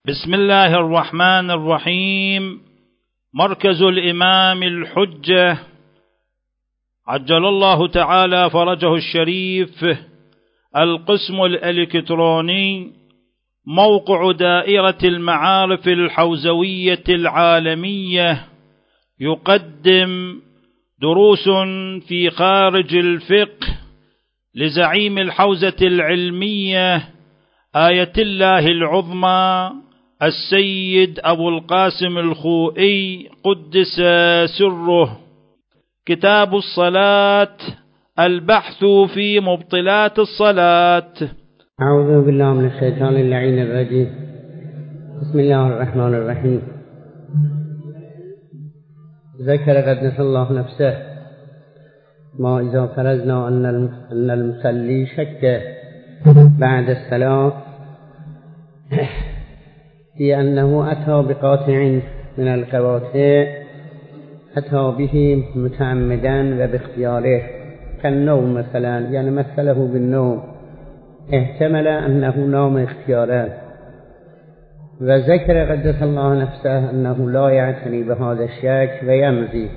بسم الله الرحمن الرحيم. مركز الإمام الحجة عجل الله تعالى فرجه الشريف، القسم الإلكتروني، موقع دائرة المعارف الحوزوية العالمية، يقدم دروس في خارج الفقه لزعيم الحوزة العلمية آية الله العظمى السيد أبو القاسم الخوئي قدس سره. كتاب الصلاة، البحث في مبطلات الصلاة. أعوذ بالله من الشيطان اللعين الرجيم. بسم الله الرحمن الرحيم. ذكر قدس الله نفسه ما إذا فرضنا أن المصلي شك بعد الصلاة في أنه أتى بقاطع من القواطع، أتى به متعمدا وباختياره كالنوم مثلا، يعني مثله بالنوم، احتمل أنه نام اختيارا، وذكر قدس الله نفسه أنه لا يعتني بهذا الشك ويمضي،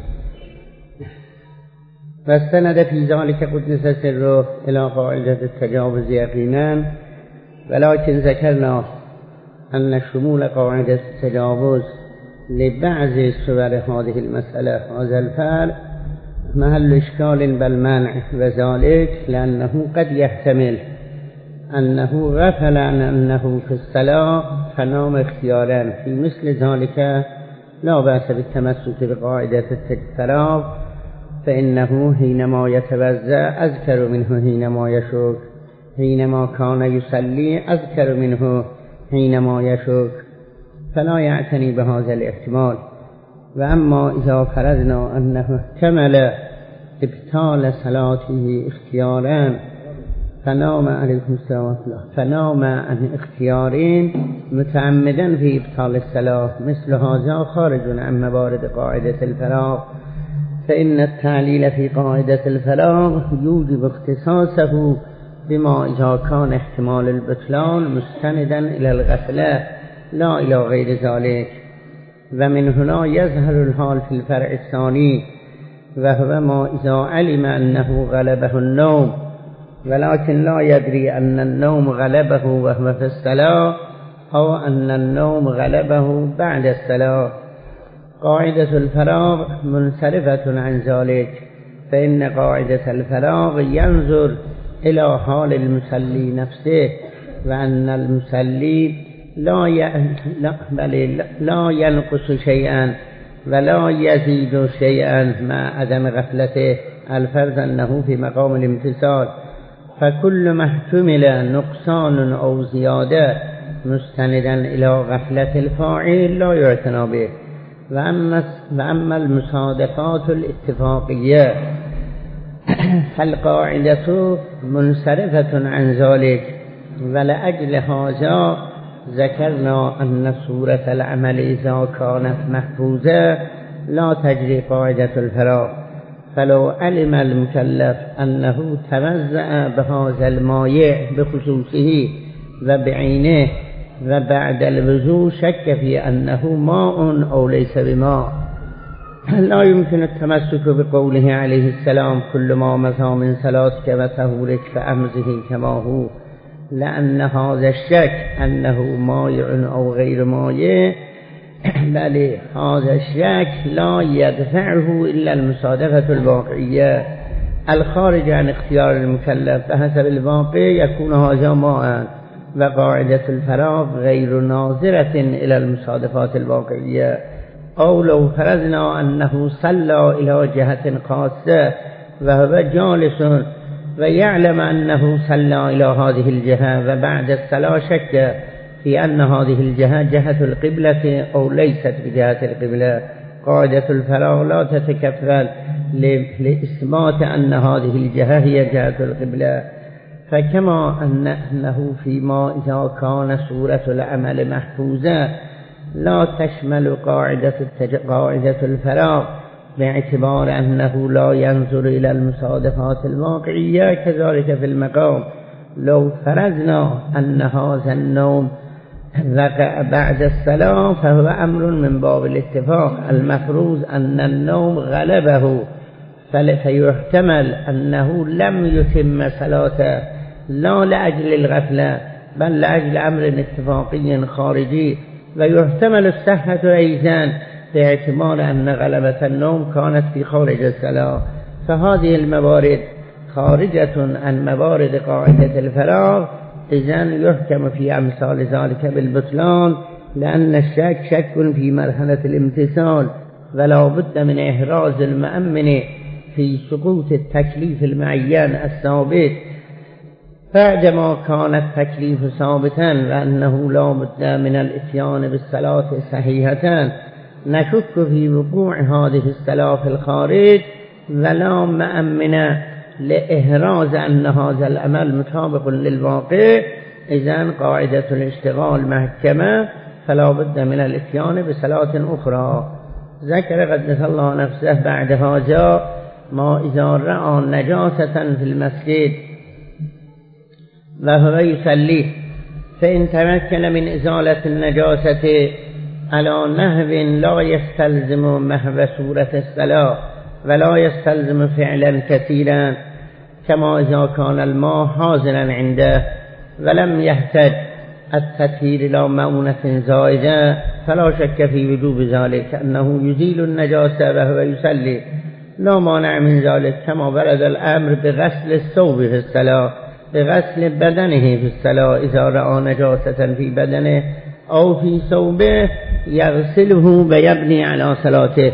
واستند في ذلك قدس سره إلى قاعدة التجاوز يقينا، ولكن ذكرنا أن شمول قاعدة التجاوز لبعض صور هذه المسألة هذا الفعل محل إشكال بالمنع، وذلك لأنه قد يحتمل أنه غفل عن أنه في الصلاة فنام اختيارا، في مثل ذلك لا بأس بالتمسك بقاعدة الفراغ، فإنه حينما يتوضأ أذكر منه حينما يشك، حينما كان يصلي أذكر منه حينما يشك، فلا يعتني بهذا الاحتمال. وأما إذا فرضنا أنه احتمل ابطال صلاته اختيارا فنام عليكم السلام فنام عن اختيارين متعمدا في ابطال الصلاة، مثل هذا خارج عن موارد قاعدة الفراغ، فإن التعليل في قاعدة الفراغ يوجب اختصاصه بما إذا كان احتمال البطلان مستندا إلى الغفلة لا إلى غير ذلك. ومن هنا يظهر الحال في الفرع الثاني، وهو ما إذا علم أنه غلبه النوم ولكن لا يدري أن النوم غلبه وهو في الصلاة، أو أن النوم غلبه بعد الصلاة. قاعدة الفراغ منصرفة عن ذلك، فإن قاعدة الفراغ ينظر إلى حال المصلي نفسه، وأن المصلي لا ينقص شيئا ولا يزيد شيئا مع عدم غفلته، الفرض أنه في مقام الامتثال، فكل ما احتمل نقصان أو زيادة مستندا إلى غفلة الفاعل لا يعتنى به. وأما المصادفات الاتفاقية فالقاعدة منصرفة عن ذلك، ولأجل هذا ذكرنا أن صورة العمل إذا كانت محفوظة لا تجري قاعدة الفراغ. فلو علم المكلف أنه توزع بهذا المايع بخصوصه وبعينه وبعد الوضوء شك في أنه ماء أو ليس بماء، لا يمكن التمسك بقوله عليه السلام كل ما مضى من صلاتك وطهورك فأمضه كما هو، لأن هذا الشك أنه مايع أو غير مايع، بل هذا الشك لا يدفعه إلا المصادفة الواقعية الخارج عن اختيار المكلف، فحسب الواقع يكون هذا ماء، وقاعدة الفراغ غير ناظرة إلى المصادفات الواقعية. أو لو فرضنا أنه صلى إلى جهة خاصة وهو جالس ويعلم أنه صلى إلى هذه الجهة، وبعد الصلاة شك في أن هذه الجهة جهة القبلة أو ليست بجهة القبلة، قاعدة الفراغ لا تتكفل لإثبات أن هذه الجهة هي جهة القبلة. فكما أنه فيما إذا كان صورة العمل محفوظة لا تشمل قاعدة الفراغ باعتبار أنه لا ينظر إلى المصادفات الواقعية، كذلك في المقام لو فرضنا أن هذا النوم وقع بعد الصلاة فهو أمر من باب الاتفاق. المفروض أن النوم غلبه، فيحتمل أنه لم يتم صلاته لا لأجل الغفلة بل لأجل أمر اتفاقي خارجي، ويحتمل الصحة أيضا باعتبار أن غلبة النوم كانت في خارج الصلاة. فهذه الموارد خارجة عن موارد قاعدة الفراغ، إذن يحكم في أمثال ذلك بالبطلان، لأن الشك شك في مرحلة الامتثال، ولا بد من إحراز المأمن في سقوط التكليف المعين الثابت بعدما كان التكليف ثابتا، وأنه لا بد من الاتيان بالصلاة صحيحة. نشك في وقوع هذه الصلاة في الخارج ولا مأمن لإحراز أن هذا العمل مطابق للواقع، إذن قاعدة الاشتغال محكمة، فلا بد من الاتيان بصلاة أخرى. ذكر قدس الله نفسه بعد هذا ما إذا رأى نجاسة في المسجد وهو يصلي، فإن تمكن من إزالة النجاسة على نحو لا يستلزم محو صورة الصلاة ولا يستلزم فعلا كثيرا، كما إذا كان الماء حاضرا عنده ولم يحتاج التطهير إلى مؤونة زائدة، فلا شك في وجوب ذلك أنه يزيل النجاسة وهو يصلي، لا مانع من ذلك، كما ورد الأمر بغسل الثوب في الصلاة، بغسل بدنه في الصلاة إذا رأى نجاسة في بدنه أو في ثوبه يغسله ويبني على صلاته.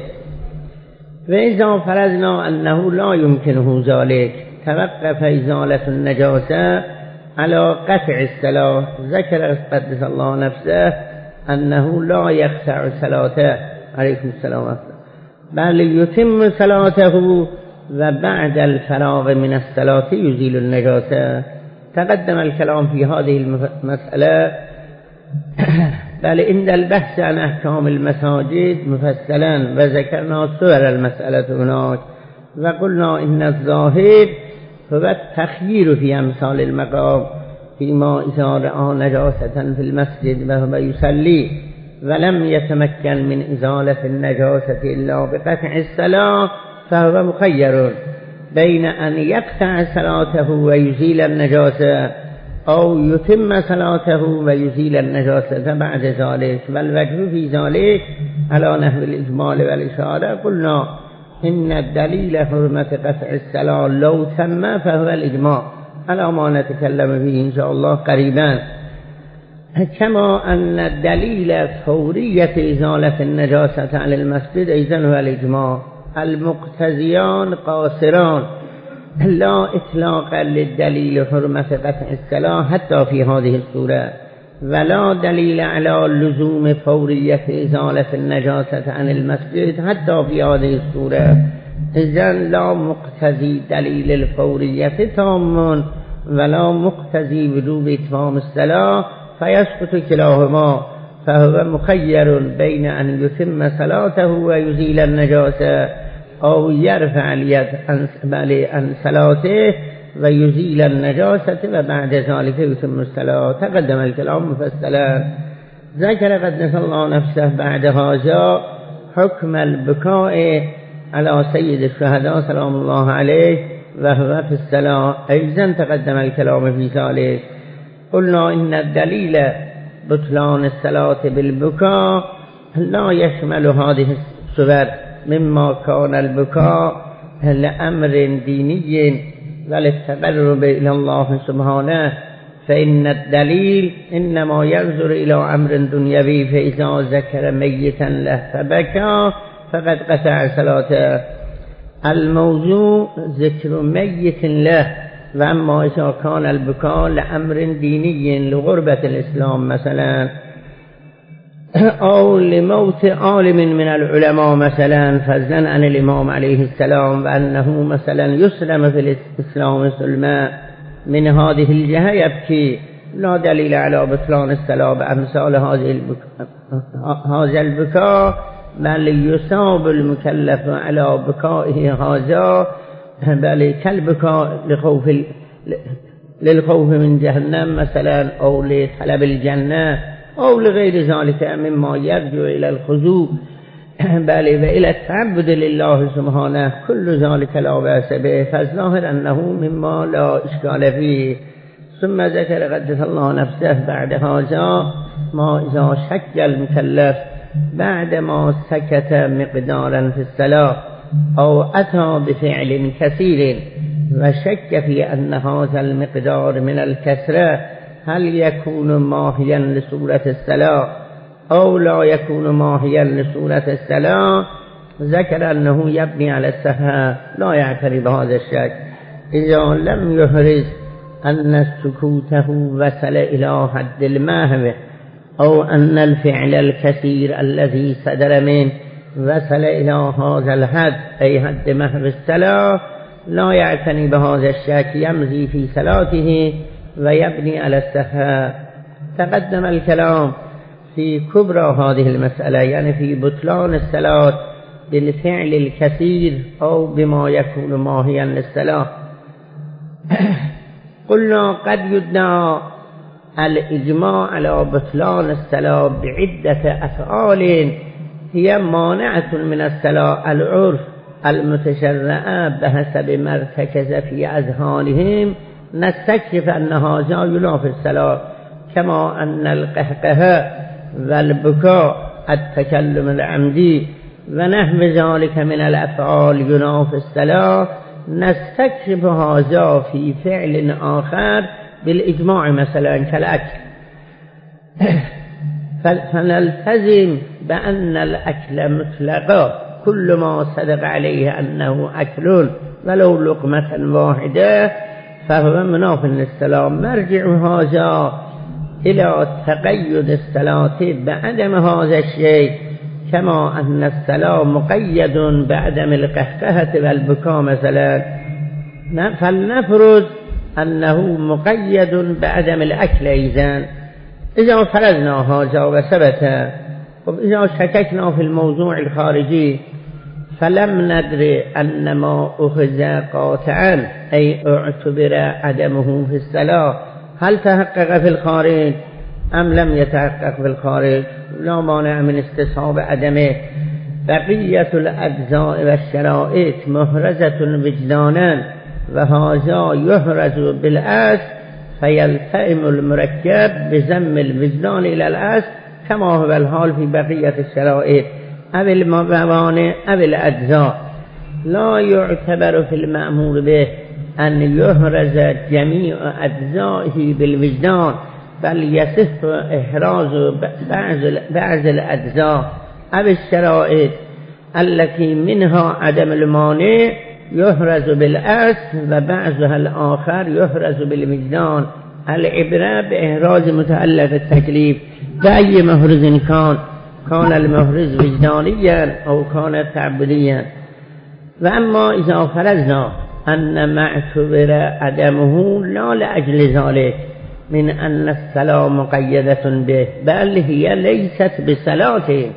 وإذا فرضنا أنه لا يمكنه ذلك توقف إزالة النجاسة على قطع الصلاة. ذكر قدس الله نفسه أنه لا يقطع صلاته عليكم السلام بل يتم صلاته وبعد الفراغ من الصلاة يزيل النجاسة. تقدم الكلام في هذه المسألة، بل عند البحث عن أحكام المساجد مفصلا، وذكرنا صور المسألة هناك، وقلنا إن الظاهر هو التخيير في أمثال المقام، فيما إذا رأى نجاسة في المسجد وهو يصلي ولم يتمكن من إزالة النجاسة إلا بقطع الصلاة، فهو مخير بين أن يقطع صلاته ويزيل النجاسة أو يتم صلاته ويزيل النجاسة بعد ذلك. والوجه في ذلك على نحو الإجمال والإشارة قلنا إن الدليل حرمة قطع الصلاة لو تم فهو الإجماع، على ما نتكلم فيه إن شاء الله قريبا، كما أن الدليل فورية إزالة النجاسة عن المسجد أيضا هو الإجماع. المقتزيان قاصران لا إطلاق للدليل حرمة قطع الصلاة حتى في هذه الصورة، ولا دليل على لزوم فورية إزالة النجاسة عن المسجد حتى في هذه الصورة. إذن لا مقتضي دليل الفورية تام ولا مقتضي وجوب إتمام الصلاة، فيسقط كلاهما، فهو مخير بين أن يتم صلاته ويزيل النجاسة أو يرفع اليد عن صلاته ويزيل النجاسة وبعد ذلك يتم الصلاة. تقدم الكلام مفصلا. ذكر قدس الله نفسه بعد هذا حكم البكاء على سيد الشهداء سلام الله عليه وهو في الصلاة، أيضا تقدم الكلام في ذلك. قلنا إن الدليل بطلان الصلاة بالبكاء لا يشمل هذه الصور، مما كان البكاء لأمر ديني وللتقرب إلى الله سبحانه، فإن الدليل إنما ينظر إلى أمر دنيوي، فإذا ذكر ميتا له فبكى فقد قطع صلاته. الموضوع ذكر ميت له، وأما إذا كان البكاء لأمر ديني لغربة الإسلام مثلا، أو لموت عالم من العلماء مثلا، فضلا عن الإمام عليه السلام، وأنه مثلا يسلم في الإسلام سلما، من هذه الجهة يبكي، لا دليل على بطلان الصلاة بأمثال هذا البكاء، بل يصاب المكلف على بكائه هذا، بل كالبكاء للخوف من جهنم مثلا، أو لطلب الجنة، أو لغير ذلك مما يرجع إلى الخضوع بل وإلى التعبد لله سبحانه كل ذلك لا بأس به، فالظاهر أنه مما لا إشكال فيه. ثم ذكر قدس الله نفسه بعد هذا ما إذا شك المكلف بعد ما سكت مقدارا في الصلاة أو أتى بفعل كثير وشك في أن هذا المقدار من الكسرة هل يكون ماهيا لصورة الصلاة أو لا يكون ماهيا لصورة الصلاة، ذكر أنه يبني على السهى لا يعتري بهذا الشك إذا لم يحرز أن سكوته وصل إلى حد المهو أو أن الفعل الكثير الذي صدر منه وصل إلى هذا الحد أي حد محو الصلاة، لا يعتني بهذا الشك يمضي في صلاته ويبني على السهى. تقدم الكلام في كبرى هذه المسألة، يعني في بطلان الصلاة بالفعل الكثير أو بما يكون ماهيا للصلاة. قلنا قد يدعى الإجماع على بطلان الصلاة بعدة أفعال هي مانعة من الصلاة العرف المتشرعة بحسب ما ارتكز في أذهانهم، نستكشف أن هذا ينافي الصلاة، كما أن القهقه والبكاء التكلم العمدي ونحو ذلك من الأفعال ينافي الصلاة، نستكشف هذا في فعل آخر بالإجماع مثلا كالأكل. فنلتزم بأن الأكل مطلقا كل ما صدق عليه أنه أكل ولو لقمة واحدة فهو مناف للصلاة. مرجع هذا إلى تقيد الصلاة بعدم هذا الشيء، كما أن الصلاة مقيد بعدم القهقهة والبكاء مثلا، فلنفرض أنه مقيد بعدم الأكل. إذا فرضنا هذا وثبت، وإذا شككنا في الموضوع الخارجي فلم ندري أن ما أخذ قاطعا أي اعتبر عدمه في الصلاة هل تحقق في الخارج أم لم يتحقق في الخارج، لا مانع من استصحاب عدمه. بقية الأجزاء والشرائط محرزة وجدانا، وهذا يحرز بالأصل فيلتئم المركب بزم الوجدان إلى الأصل كما هو الحال في بقية الشرائط أو الموانع أو الأجزاء. لا يعتبر في المأمور به أن يحرز جميع أجزائه بالوجدان، بل يصح إحراز بعض الأجزاء أو الشرائط التي منها عدم المانع يحرز بالأصل وبعضها الآخر يحرز بالوجدان. العبرة بإحراز متعلق التكليف بأي محرز كان المحرز وجدانيا أو كان تعبديا. وأما إذا فرضنا أن ما اعتبر عدمه لا لأجل ذلك من أن الصلاة مقيدة به بل هي ليست بصلاة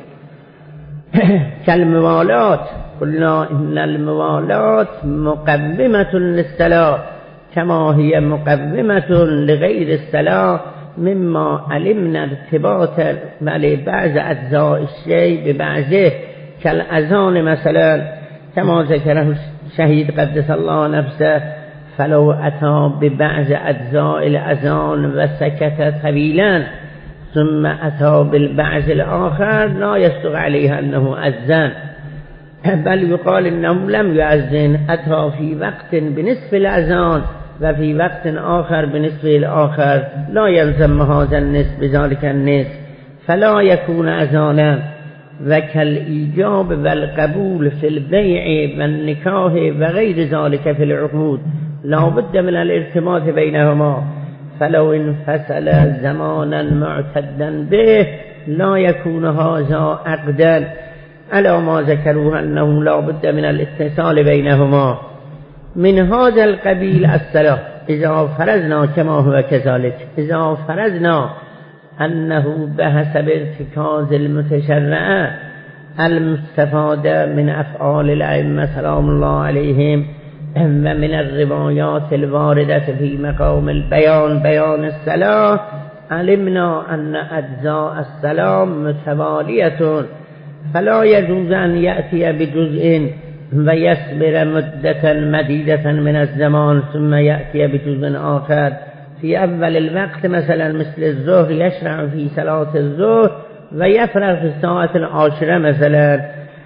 كالموالات، قلنا إن الموالات مقومة للصلاة كما هي مقومة لغير الصلاة، مما علمنا ارتباط بعض أجزاء الشيء ببعضه كالأذان مثلا، كما ذكره الشهيد قدس الله نفسه فلو أتى ببعض أجزاء الأذان وسكت طويلا ثم أتى بالبعض الآخر لا يصدق عليه أنه أذن، بل يقال إنه لم يؤذن، أتى في وقت بنصف الأذان وفي وقت آخر بنصف الآخر، لا يلزم هذا النصف بذلك النصف فلا يكون أذانا. وكالإيجاب والقبول في البيع والنكاح وغير ذلك في العقود لا بد من الارتباط بينهما، فلو انفصل زمانا معتدا به لا يكون هذا عقدا، على ما ذكروه أنه لا بد من الاتصال بينهما. من هذا القبيل الصلاة إذا فرضنا كما هو كذلك، إذا فرضنا أنه بحسب ارتكاز المتشرعة المستفادة من أفعال الأئمة سلام الله عليهم ومن الروايات الواردة في مقام البيان بيان الصلاة علمنا أن أجزاء السلام متوالية فلا يجوز أن يأتي بجزء ويصبر مدة مديدة من الزمان ثم يأتي بجزء آخر في أول الوقت، مثلا مثل الظهر يشرع في صلاة الظهر ويفرغ في الساعة العاشرة مثلا،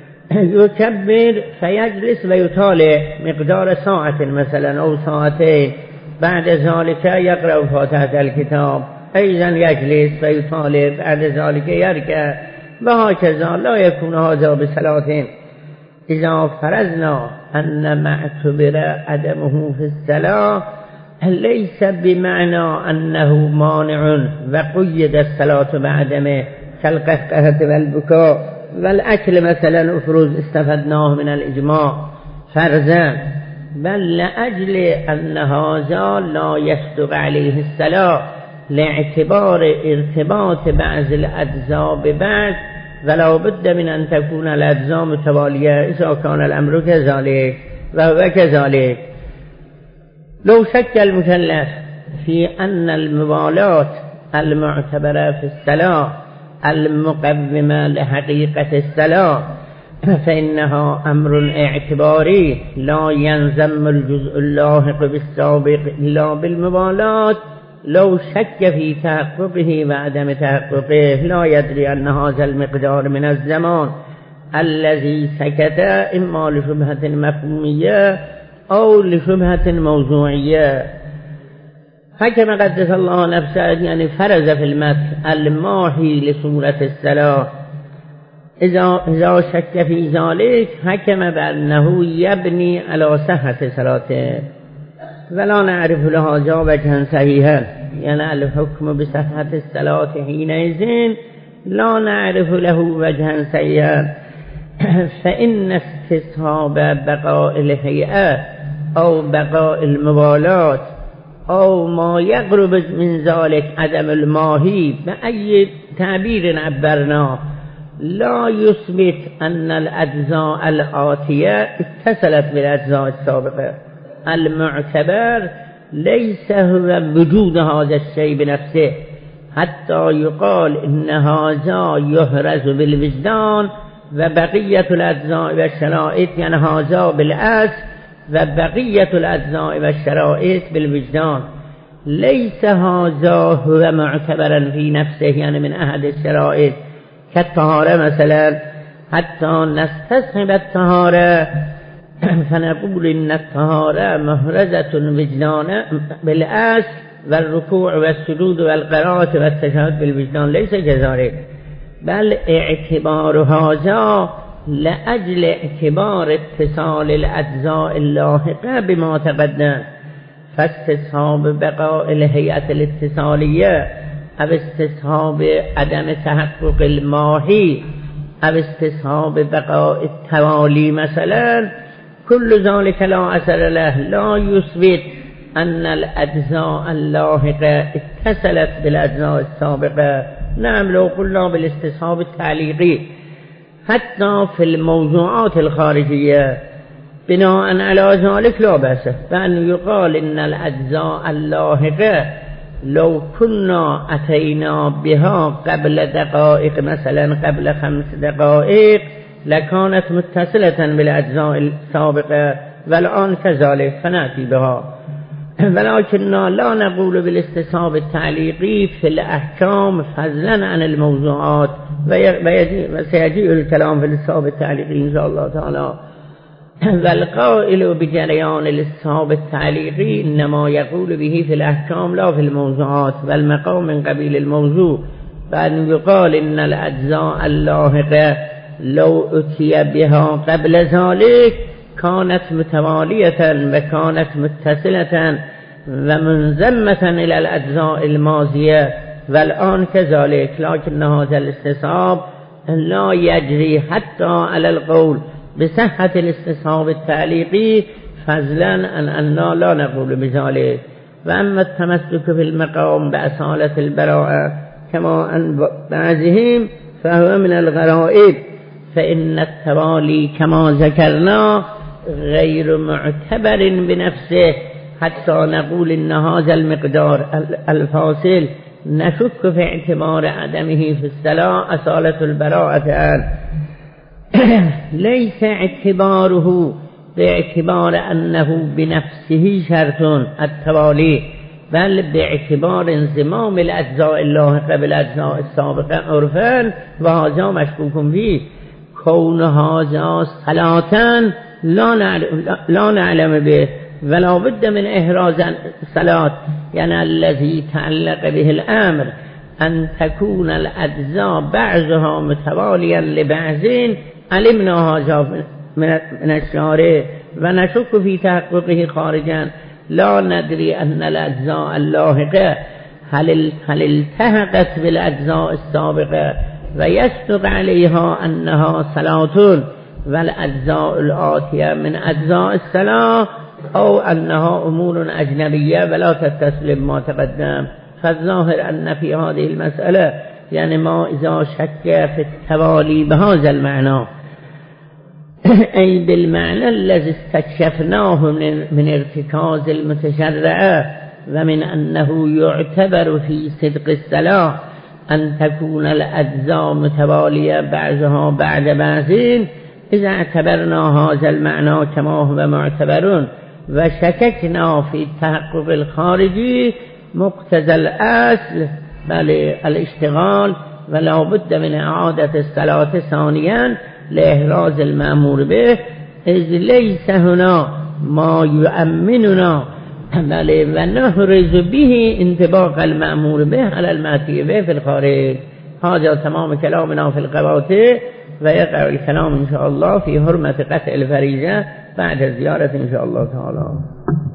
يكبر فيجلس ويطالع مقدار ساعة مثلا أو ساعتين، بعد ذلك يقرأ فاتحة الكتاب، أيضا يجلس ويطالع، بعد ذلك يركع، وهكذا. لا يكون هذا بصلاة. إذا فرضنا أن ما اعتبر عدمه في الصلاة ليس بمعنى أنه مانع وقيد الصلاة بعدمه كالقهقهة والبكاء والأكل مثلا، أفروز استفدناه من الإجماع فرضا، بل لأجل أن هذا لا يصدق عليه الصلاة لاعتبار ارتباط بعض الأجزاء ببعض، ولا بد من أن تكون الأجزاء متوالية إذا كان الأمر كذلك وهو كذلك. لو شك المكلف في أن الموالاة المعتبرة في الصلاة المقومة لحقيقة الصلاة فإنها أمر اعتباري لا ينزم الجزء اللاحق بالسابق إلا بالموالاة. لو شك في تحققه وعدم تحققه لا يدري أن هذا المقدار من الزمان الذي سكت إما لشبهة مفهومية أو لشبهة موضوعية. حكم قدس الله نفسه يعني فرض في المتن الماهي لصورة الصلاة، إذا شك في ذلك حكم بأنه يبني على صحة صلاته، ولا نعرف لهذا وجها صحيحا، يعني الحكم بصحة الصلاة حينئذ لا نعرف له وجها صحيحا، فإن استصحاب بقاء الهيئة أو بقاء الموالاة أو ما يقرب من ذلك عدم الماهي بأي تعبير عبرناه لا يثبت أن الأجزاء الآتية اتصلت بالأجزاء السابقة. المعتبر ليس هو وجود هذا الشيء بنفسه، حتى يقال إن هذا يهرز بالوجدان وبقية الأجزاء والشرائط، يعني هذا بالأصل وبقية الأجزاء والشرائط بالوجدان. ليس هذا هو معتبرا في نفسه، يعني من أحد الشرائط كالطهارة مثلا، حتى نستصحب الطهارة فنقول إن الطهارة مهرزة وجدان بالأصل، والركوع والسجود والقراءة والتشهد بالوجدان ليس كذلك، بل اعتبار هذا لأجل اعتبار اتصال الأجزاء اللاحقة بما تقدم، فاستصحاب بقاء الهيئة الاتصالية أو استصحاب عدم تحقق الماهي أو استصحاب بقاء التوالي مثلا، كل ذلك لا أثر له، لا يثبت أن الأجزاء اللاحقة اتصلت بالأجزاء السابقة. نعم لو قلنا بالاستصحاب التعليقي حتى في الموضوعات الخارجية بناء على ذلك لا بأس فأن يقال إن الأجزاء اللاحقة لو كنا أتينا بها قبل دقائق مثلا قبل 5 دقائق لكانت متصلة بالأجزاء السابقة، والآن كذلك فنأتي بها، ولكننا لا نقول بالاستصحاب التعليقي في الأحكام فضلا عن الموضوعات، وسيجيء الكلام في الاستصحاب التعليقي إن شاء الله تعالى. والقائل بجريان الاستصحاب التعليقي إنما يقول به في الأحكام لا في الموضوعات، والمقام من قبيل الموضوع، فأن يقال إن الأجزاء اللاحقة لو أتي بها قبل ذلك كانت متوالية وكانت متصلة ومنزمة إلى الأجزاء الماضية، والآن كذلك، لكن هذا الاستصحاب لا يجري حتى على القول بصحة الاستصحاب التعليقي فضلا عن أننا لا نقول بذلك. وأما التمسك في المقام بأصالة البراءة كما أن بعضهم فهو من الغرائب، فإن التوالي كما ذكرنا غير معتبر بنفسه حتى نقول إن هذا المقدار الفاصل نشك في اعتبار عدمه في الصلاة أصالة البراءة ليس اعتباره باعتبار أنه بنفسه شرط التوالي، بل باعتبار انضمام الأجزاء اللاحقة بالأجزاء السابقة عرفا، وهذا مشكوك فيه. كون هذا صلاة لا نعلم به، ولا بد من إحراز الصلاة، يعني الذي تعلق به الأمر أن تكون الأجزاء بعضها متواليا لبعض، علمنا هذا من الشارع ونشك في تحققه خارجا، لا ندري أن الأجزاء اللاحقة هل التحقت بالأجزاء السابقة ويصدق عليها أنها صلاة والأجزاء الآتية من أجزاء الصلاة، أو أنها أمور أجنبية ولا تتصل بما تقدم. فالظاهر أن في هذه المسألة يعني ما إذا شك في التوالي بهذا المعنى أي بالمعنى الذي استكشفناه من ارتكاز المتشرعة، ومن أنه يعتبر في صدق الصلاة أن تكون الأجزاء متوالية بعضها بعد بعض، إذا اعتبرنا هذا المعنى كما هو معتبر وشككنا في التحقق الخارجي مقتضى الأصل بل الاشتغال، ولا بد من إعادة الصلاة ثانيا لإحراز المأمور به، إذ ليس هنا ما يؤمننا بل ونحرز به انطباق المأمور به على المأتي به في الخارج. هذا تمام كلامنا في القواطع، ويقع الكلام إن شاء الله في حرمة قطع الفريضة بعد الزيارة إن شاء الله تعالى.